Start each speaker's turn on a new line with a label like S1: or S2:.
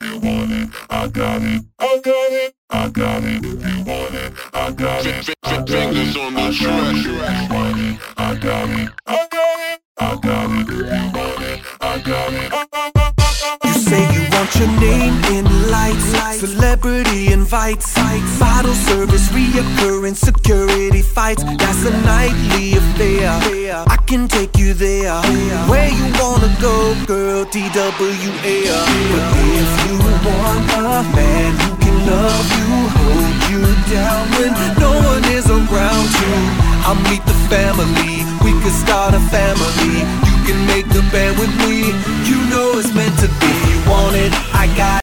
S1: you want it, I got it. I got it. I got it. If you want it, I got it.
S2: Fingers on the track.
S1: I got it. I got it. I got it. If you want it, I got it.
S3: You say you want your name in lights, celebrity invites, bottle service, reoccurring security fights. That's a nightly affair. I can take you there, where you wanna go, girl, TWA. But if you want a man who can love you, hold you down when no one is around you, I'll meet the family. We could start a family. You can make a band with me. You know it's meant to be. You want it, I got it.